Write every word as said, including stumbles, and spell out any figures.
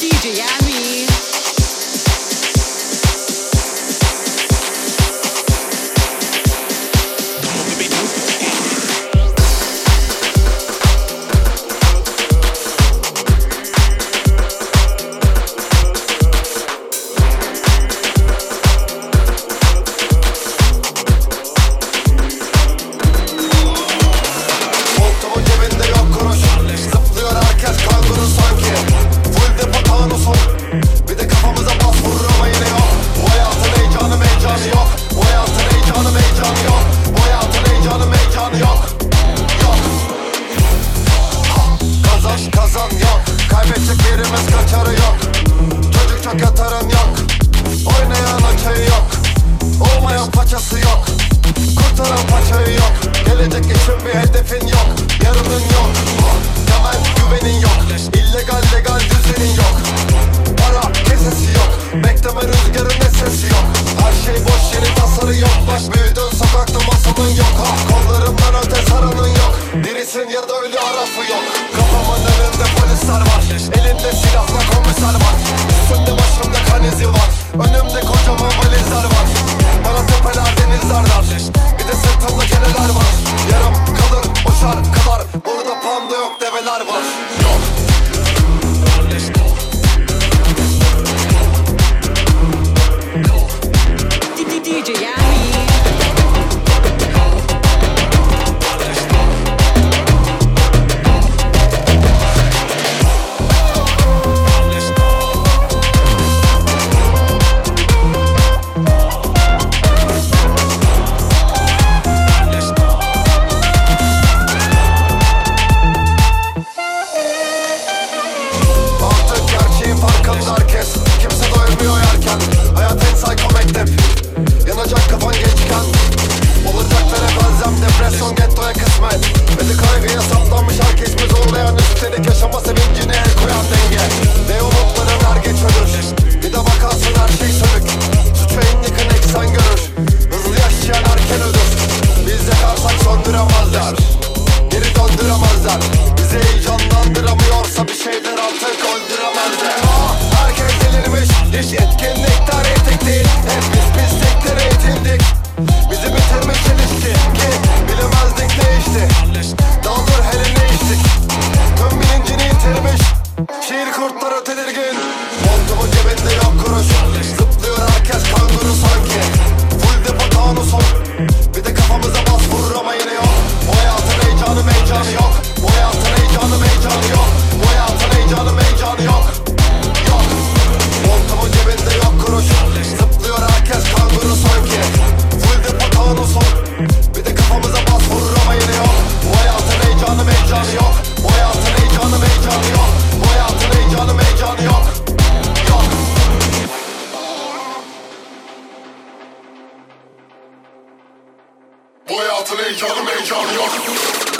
D J Yami. Yatarın yok, oynayan okey yok, olmayan paçası yok, kurtaran paçayı yok. Gelecek için bir hedefin yok, yarının yok, temel güvenin yok, illegal legal düzenin yok, para kesesi yok, bekleme rüzgarın esesi yok. Her şey boş, yeni tasarı yok, bak büyüdün sokakta masalın yok. Ha, kollarımdan öte saranın yok, dirisin ya da ölü arafı yok. Kafamın önünde polisler var, elinde silahla komiser var. Üstümde başımda kan izi var, önümde kocaman valizler var. Bana tepeler denizler dar, bir de sırtımda keneler var. Yarım kalır o şarkılar, burada panda yok develer var. Yok. D J Yami. Farkında herkes, kimse doymuyor yerken. Hayat en psycho mektep, yanacak kafan gençken. Olacaklara benzem depresyon gettoya kısmet. Beni kaygıya saplanmış herkes mi zorlayan, üstelik yaşama sevincine el koyan denge. Ne umutların er geç ölür, bir de bakarsın her şey sönük. Suçu en yakın eksen görür, hızlı yaşayan erken ölür. Biz yakarsak söndüremezler, geri döndüremezler. Bizi heyecanlandıramıyorsa bir şeyler artık öldüremezler. Herkes delirmiş, hiç etkinlikler etik değil. Hep biz pisliklere eğitildik, bizi bitirmiş ilişki ki bilemezdik ne işti. Daldır hele ne içtik, tüm bilincini yitirmiş. Şiir kurtları tedirgin, montumun cebinde yok kuruş. Zıplıyor herkes kanguru sanki, full depo tanusun. Bir de kafamıza bas vurur ama yine yok. Bu hayatın heyecanı meycanı yok, bu hayatın heyecanı meycanı yok, bu hayatın heyecanı meycanı yok. Yok, montumun cebinde yok kuruş. Zıplıyor herkes kanguru sanki, full depo tanusun. Bir de kafamıza bas vurur ama yine yok. Bu hayatın heyecanı meycanı yok, bu hayatın heyecanı meycanı yok, bu hayatın heyecanı meycanı yok. Yok. Bu hayatın heyecanı meycanı yok.